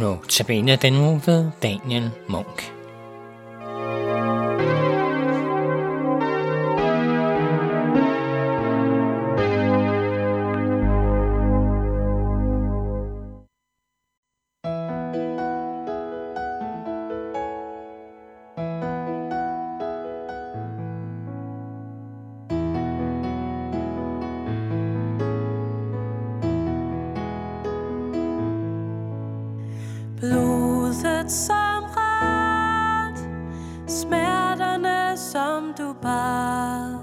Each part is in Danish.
Notabene den uge ved Daniel Munk. Blodet som ret, smerterne som du bar.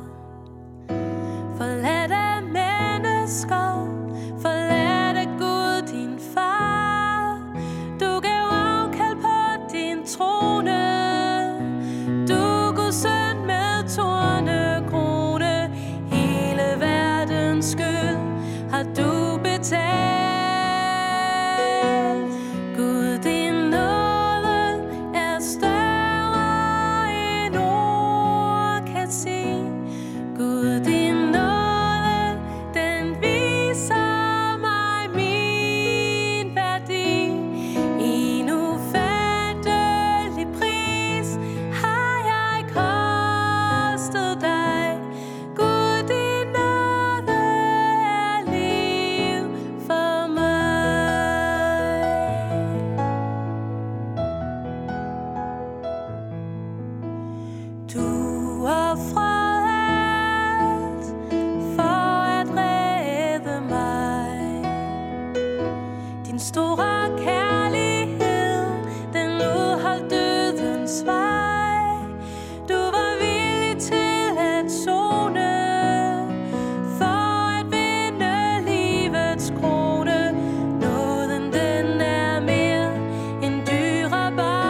Forladte mennesker, forladte Gud din far. Du gav afkald på din trone, du Guds søn med tornekrone. Hele verdens skyld har du betalt. Du offrede alt for at redde mig. Din store kærlighed, den udholdt dødens vej. Du var villig til at sone for at vinde livets krone. Nåden, den er mere end dyrebar.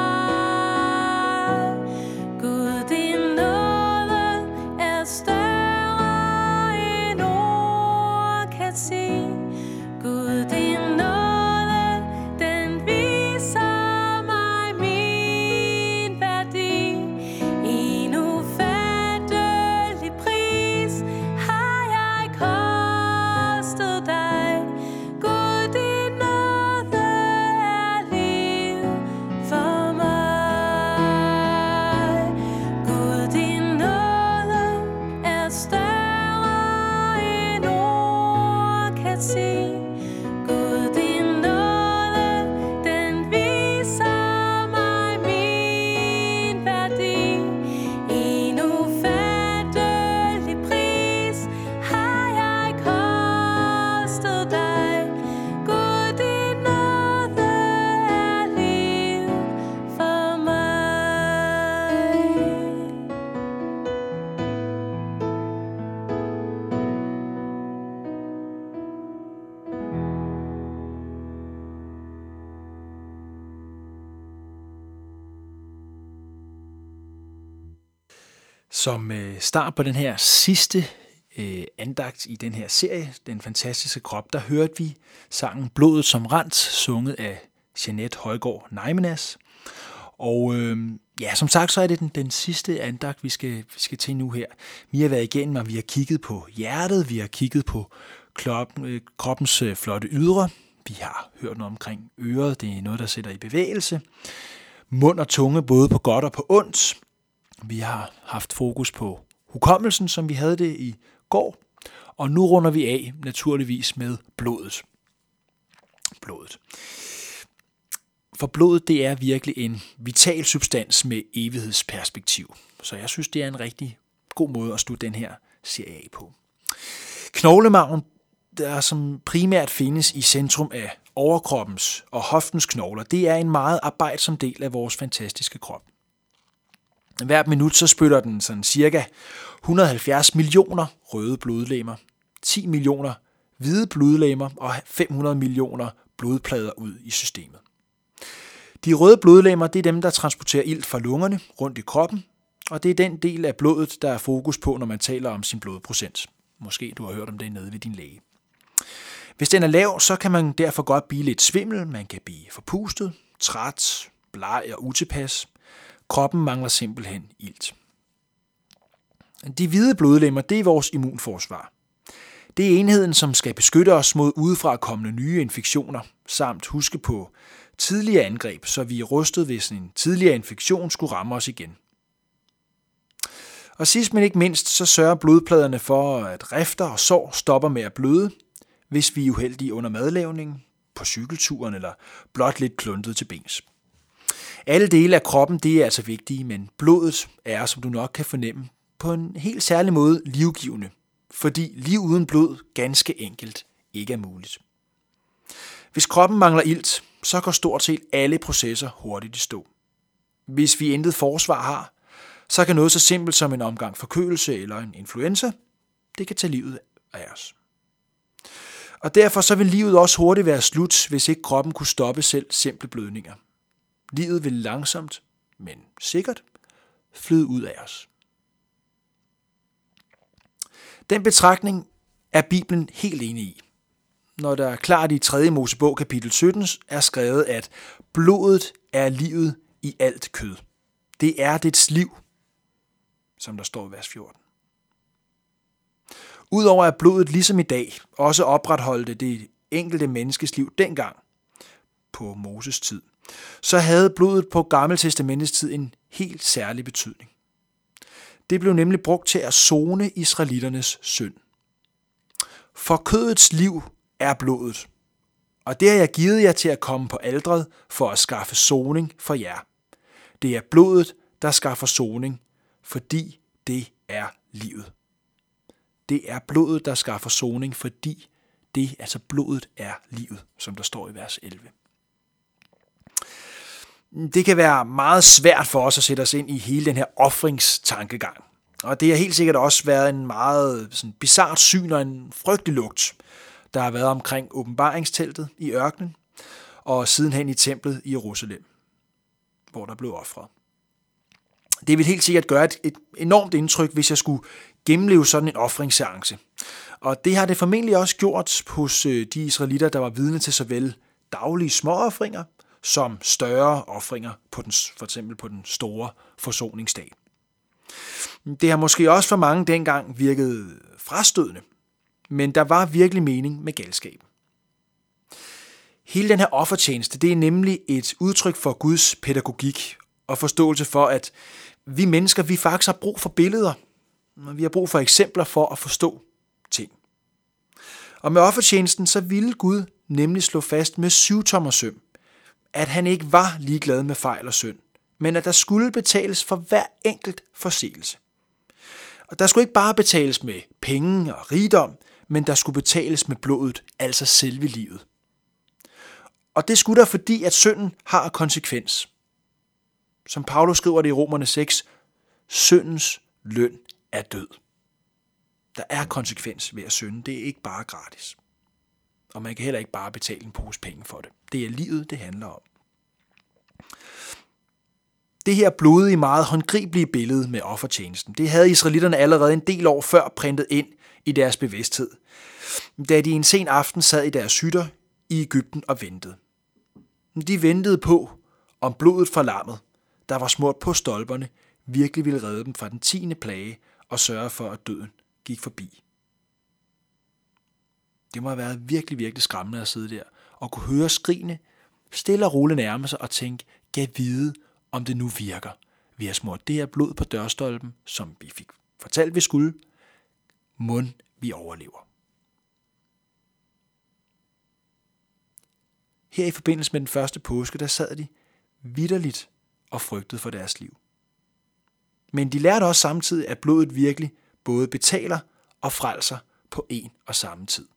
Som start på den her sidste andagt i den her serie, Den fantastiske krop, der hørte vi sangen Blodet som rant, sunget af Jeanette Højgaard Neimenas. Og som sagt, så er det den sidste andagt, vi skal til nu her. Vi har været igennem, og vi har kigget på hjertet, vi har kigget på kroppens flotte ydre, vi har hørt noget omkring øret, det er noget, der sætter i bevægelse. Mund og tunge, både på godt og på ondt. Vi har haft fokus på hukommelsen, som vi havde det i går, og nu runder vi af naturligvis med blodet. For blodet, det er virkelig en vital substans med evighedsperspektiv, så jeg synes, det er en rigtig god måde at slutte den her serie af på. Knoglemarven, der som primært findes i centrum af overkroppens og hoftens knogler, det er en meget arbejdsom del af vores fantastiske krop. Hvert minut så spytter den sådan cirka 170 millioner røde blodlegemer, 10 millioner hvide blodlegemer og 500 millioner blodplader ud i systemet. De røde blodlegemer, det er dem, der transporterer ilt fra lungerne rundt i kroppen, og det er den del af blodet, der er fokus på, når man taler om sin blodprocent. Måske du har hørt om det nede ved din læge. Hvis den er lav, så kan man derfor godt blive lidt svimmel, man kan blive forpustet, træt, bleg og utilpas. Kroppen mangler simpelthen ilt. De hvide blodlegemer, det er vores immunforsvar. Det er enheden, som skal beskytte os mod udefra kommende nye infektioner, samt huske på tidligere angreb, så vi er rustet, hvis en tidligere infektion skulle ramme os igen. Og sidst men ikke mindst, så sørger blodpladerne for, at rifter og sår stopper med at bløde, hvis vi er uheldige under madlavningen, på cykelturen eller blot lidt kluntet til bens. Alle dele af kroppen, det er altså vigtige, men blodet er, som du nok kan fornemme, på en helt særlig måde livgivende, fordi liv uden blod ganske enkelt ikke er muligt. Hvis kroppen mangler ilt, så går stort set alle processer hurtigt i stå. Hvis vi intet forsvar har, så kan noget så simpelt som en omgang forkølelse eller en influenza, det kan tage livet af os. Og derfor så vil livet også hurtigt være slut, hvis ikke kroppen kunne stoppe selv simple blødninger. Livet vil langsomt, men sikkert, flyde ud af os. Den betragtning er Bibelen helt enig i. Når der klart i 3. Mosebog kapitel 17 er skrevet, at blodet er livet i alt kød. Det er dets liv, som der står i vers 14. Udover at blodet ligesom i dag også opretholdte det enkelte menneskes liv dengang på Moses tid, så havde blodet på Gammeltestamentets tid en helt særlig betydning. Det blev nemlig brugt til at sone israelitternes synd. For kødets liv er blodet, og det har jeg givet jer til at komme på alteret for at skaffe soning for jer. Det er blodet, der skaffer soning, fordi det er livet. Det er blodet, der skaffer soning, fordi blodet er livet, som der står i vers 11. Det kan være meget svært for os at sætte os ind i hele den her ofringstankegang. Og det har helt sikkert også været en meget bizart syn og en frygtelig lugt, der har været omkring åbenbaringsteltet i ørkenen og sidenhen i templet i Jerusalem, hvor der blev ofret. Det vil helt sikkert gøre et enormt indtryk, hvis jeg skulle gennemleve sådan en ofringsseance. Og det har det formentlig også gjort hos de israelitter, der var vidne til såvel daglige småoffringer som større ofringer for eksempel på den store forsoningsdag. Det har måske også for mange dengang virket frastødende, men der var virkelig mening med galskab. Hele den her offertjeneste, det er nemlig et udtryk for Guds pædagogik og forståelse for, at vi mennesker, vi faktisk har brug for billeder. Vi har brug for eksempler for at forstå ting. Og med offertjenesten, så ville Gud nemlig slå fast med 7-tommersøm, at han ikke var ligeglad med fejl og synd, men at der skulle betales for hver enkelt forseelse. Og der skulle ikke bare betales med penge og rigdom, men der skulle betales med blodet, altså selve livet. Og det skulle der, fordi at synden har konsekvens. Som Paulus skriver det i Romerne 6, syndens løn er død. Der er konsekvens ved at synde, det er ikke bare gratis. Og man kan heller ikke bare betale en pose penge for det. Det er livet, det handler om. Det her blodige, meget håndgribelige billede med offertjenesten, det havde israelitterne allerede en del år før printet ind i deres bevidsthed, da de en sen aften sad i deres hytter i Egypten og ventede. De ventede på, om blodet fra lammet, der var smurt på stolperne, virkelig ville redde dem fra den 10. plage og sørge for, at døden gik forbi. Det må have været virkelig, virkelig skræmmende at sidde der og kunne høre skrigene stille og roligt nærme sig og tænke, gav vide, om det nu virker. Vi har smurt det her blod på dørstolpen, som vi fik fortalt, vi skulle. Mon vi overlever. Her i forbindelse med den første påske, der sad de vitterligt og frygtede for deres liv. Men de lærte også samtidig, at blodet virkelig både betaler og frelser på en og samme tid.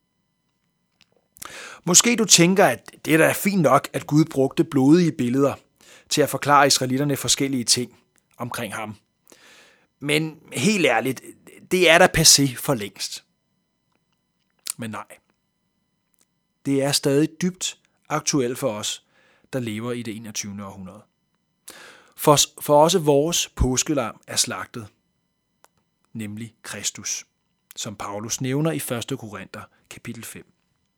Måske du tænker, at det er da fint nok, at Gud brugte blodige billeder til at forklare israelitterne forskellige ting omkring ham. Men helt ærligt, det er da passé for længst. Men nej. Det er stadig dybt aktuelt for os, der lever i det 21. århundrede. For også vores påskelam er slagtet, nemlig Kristus, som Paulus nævner i 1. Korinther kapitel 5.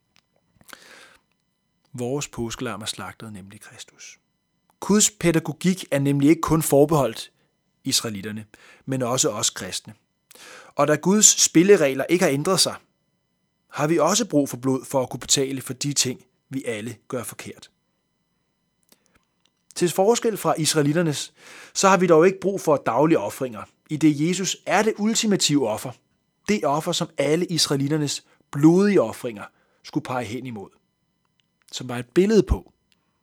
Vores påskelam er slagtet, nemlig Kristus. Guds pædagogik er nemlig ikke kun forbeholdt israelitterne, men også os kristne. Og da Guds spilleregler ikke har ændret sig, har vi også brug for blod for at kunne betale for de ting, vi alle gør forkert. Til forskel fra israelitternes, så har vi dog ikke brug for daglige ofringer, i det Jesus er det ultimative offer. Det offer, som alle israelitternes blodige ofringer skulle pege hen imod. Som var et billede på.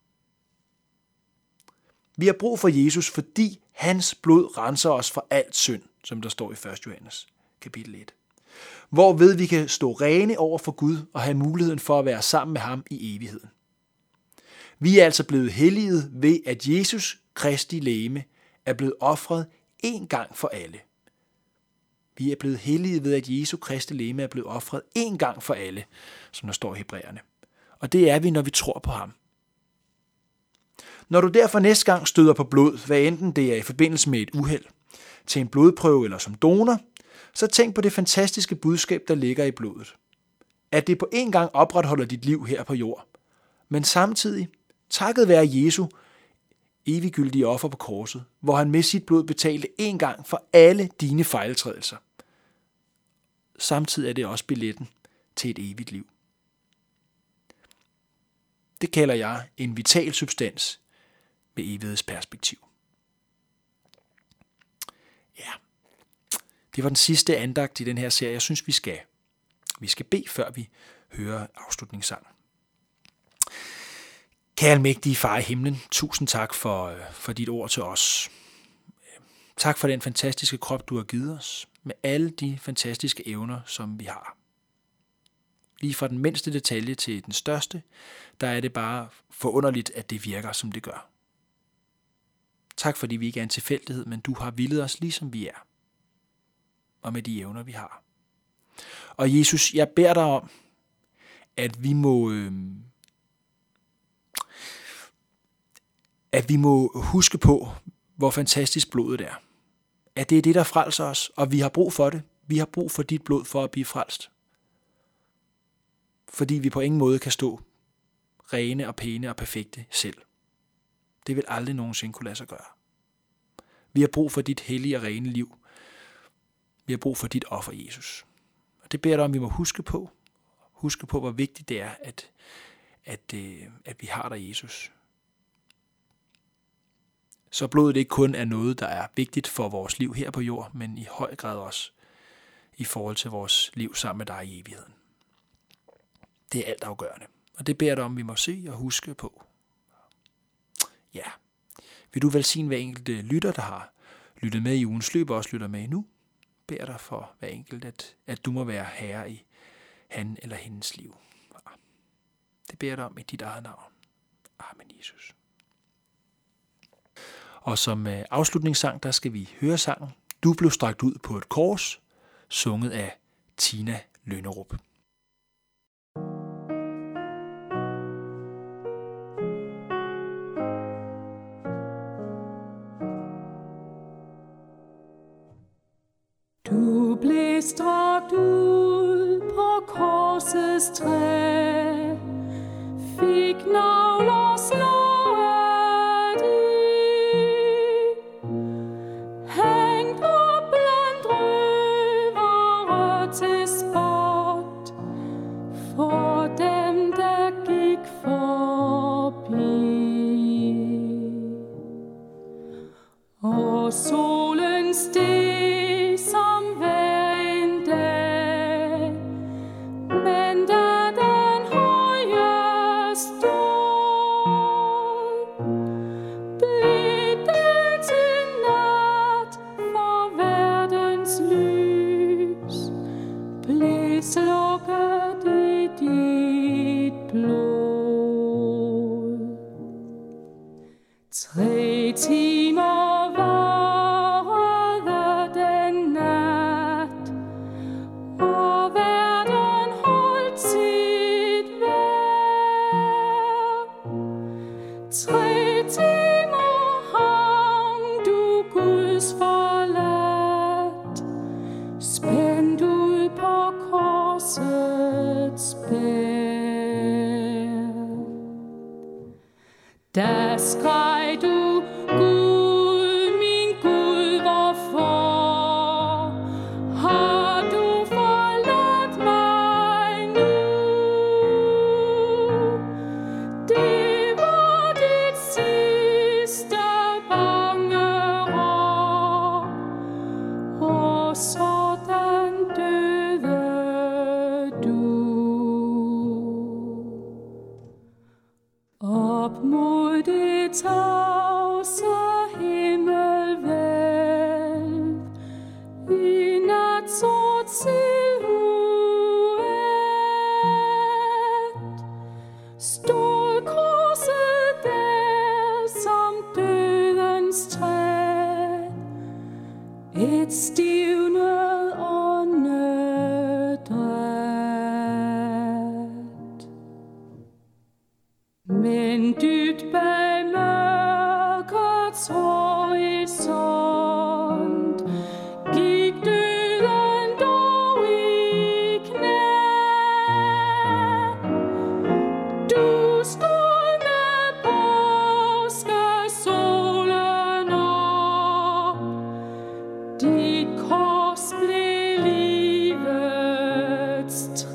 Vi har brug for Jesus, fordi hans blod renser os for alt synd, som der står i 1. Johannes kapitel 1. Hvorved vi kan stå rene over for Gud og have muligheden for at være sammen med ham i evigheden. Vi er altså blevet helliget ved, at Jesus Kristi legeme er blevet ofret én gang for alle. Vi er blevet helliget ved, at Jesu Kristi legeme er blevet ofret én gang for alle, som der står i Hebræerne. Og det er vi, når vi tror på ham. Når du derfor næste gang støder på blod, hvad enten det er i forbindelse med et uheld, til en blodprøve eller som donor, så tænk på det fantastiske budskab, der ligger i blodet. At det på en gang opretholder dit liv her på jord, men samtidig, takket være Jesu eviggyldige offer på korset, hvor han med sit blod betalte en gang for alle dine fejltrædelser. Samtidig er det også billetten til et evigt liv. Det kalder jeg en vital substans med evighedsperspektiv. Ja, det var den sidste andagt i den her serie. Jeg synes, vi skal bede, før vi hører afslutningssangen. Kære almægtige far i himlen, tusind tak for dit ord til os. Tak for den fantastiske krop, du har givet os, med alle de fantastiske evner, som vi har. Lige fra den mindste detalje til den største, der er det bare forunderligt, at det virker, som det gør. Tak fordi vi ikke er en tilfældighed, men du har villet os, ligesom vi er. Og med de evner, vi har. Og Jesus, jeg beder dig om, at vi må huske på, hvor fantastisk blodet er. At det er det, der frelser os, og vi har brug for det. Vi har brug for dit blod for at blive frelst. Fordi vi på ingen måde kan stå rene og pæne og perfekte selv. Det vil aldrig nogensinde kunne lade sig gøre. Vi har brug for dit hellige og rene liv. Vi har brug for dit offer, Jesus. Og det beder jeg dig om, vi må huske på. Huske på, hvor vigtigt det er, at vi har dig, Jesus. Så blodet ikke kun er noget, der er vigtigt for vores liv her på jord, men i høj grad også i forhold til vores liv sammen med dig i evigheden. Det er alt afgørende. Og det beder jeg dig om, vi må se og huske på. Ja. Vil du velsigne hver enkelt lytter, der har lyttet med i ugens løb, og også lytter med nu? Beder dig for hver enkelt, at du må være herre i han eller hendes liv. Det beder jeg dig om i dit eget navn. Amen, Jesus. Og som afslutningssang, der skal vi høre sangen Du blev strakt ud på et kors, sunget af Tina Lønnerup. Du blev strakt ud på korsets træ, fik nagler slået i, hængt op blandt røvere til spot, for dem der gik forbi. Og solen steg som hver en dag, men da den høje stod, blev det til nat, for verdens lys blev slukket i dit blod. 3 timer spændt ud på korsets bær. Da skreg du, Gud, min Gud, hvorfor har du forladt mig nu? Det var dit sidste et stivnet åndedræt. Men dybt bag mørkets horisont gik døden dog i knæ. Du stod med påskesolen op, dit kors blev livets træ.